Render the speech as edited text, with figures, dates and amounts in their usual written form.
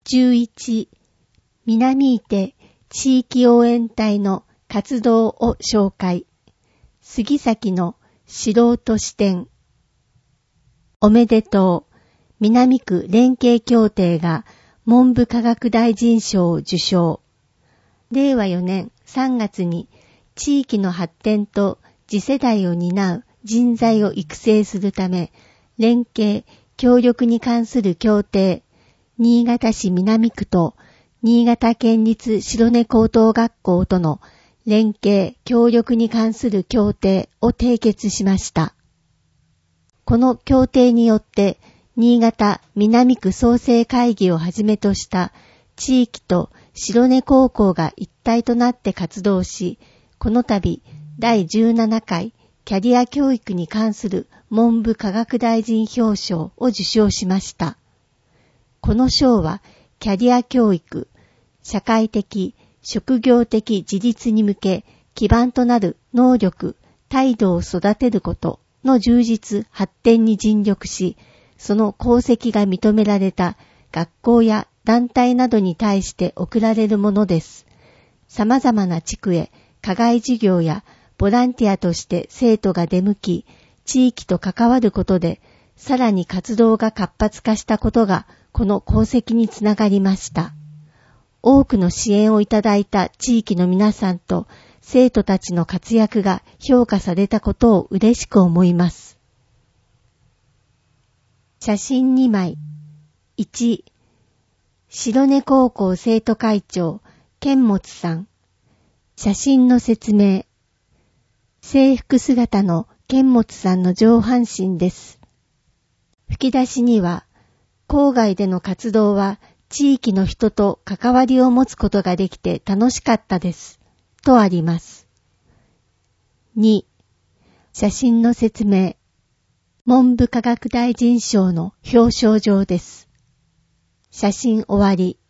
11、南伊手地域応援隊の活動を紹介。杉崎の素人視点。おめでとう。南区連携協定が文部科学大臣賞を受賞。令和4年3月に地域の発展と次世代を担う人材を育成するため、連携協力に関する協定、新潟市南区と新潟県立白根高等学校との連携協力に関する協定を締結しました。この協定によって、新潟南区創生会議をはじめとした地域と白根高校が一体となって活動し、この度第17回キャリア教育に関する文部科学大臣表彰を受賞しました。この賞はキャリア教育、社会的、職業的自立に向け基盤となる能力、態度を育てることの充実、発展に尽力し、その功績が認められた学校や団体などに対して贈られるものです。様々な地区へ課外授業やボランティアとして生徒が出向き、地域と関わることで、さらに活動が活発化したことが、この功績につながりました。多くの支援をいただいた地域の皆さんと生徒たちの活躍が評価されたことを嬉しく思います。写真2枚。1、白根高校生徒会長、剣持さん。写真の説明。制服姿の剣持さんの上半身です。吹き出しには、郊外での活動は地域の人と関わりを持つことができて楽しかったです。とあります。2、写真の説明。文部科学大臣賞の表彰状です。写真終わり。